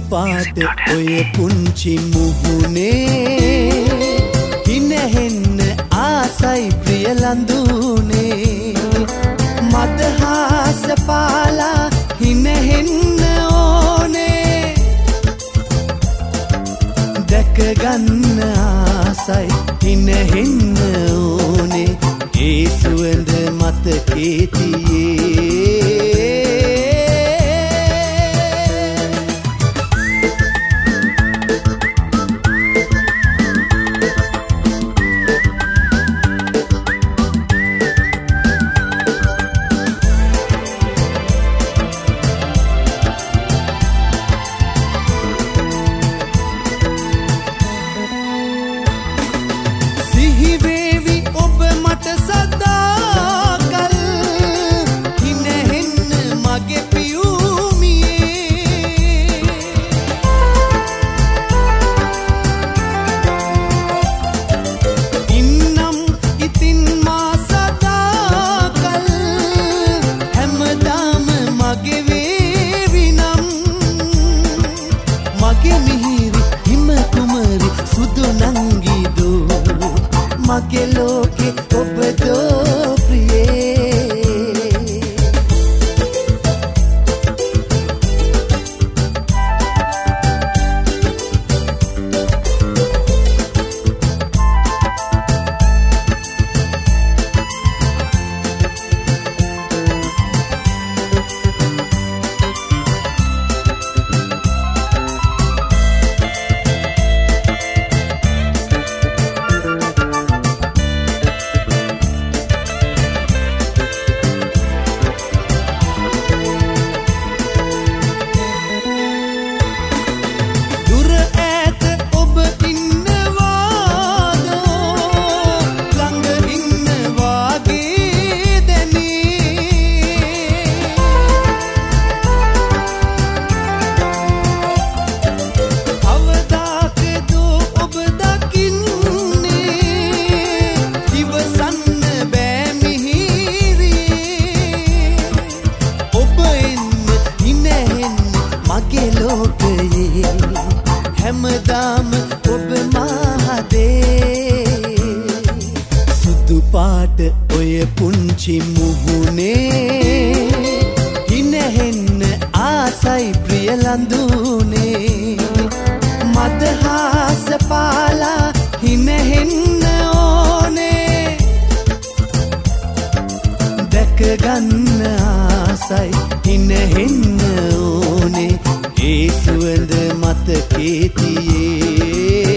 පාට ඔය පුංචි මුහුණේ හිනහෙන්න ආසයි ප්‍රිය ලඳුනේ මදහාස පාලා හිනහෙන්න ඕනේ දැක ගන්න ආසයි හිනහෙන්න ඕනේ ඒ සුවඳ මතකේ තියේ මගේ ලෝකේ ඔබ දෝ ප්‍රියේ හැමදාම ඔබ මහදේ සුදු පාට ඔය පුංචි මුහුණේ හිනහෙන්න ආසයි ප්‍රිය ලඳුනේ මදහාස පාලා හිනහෙන්න ඕනේ දැක ගන්න ආසයි හිනහෙන්න ඕනේ ඒ සුවඳ මතකේ තියේ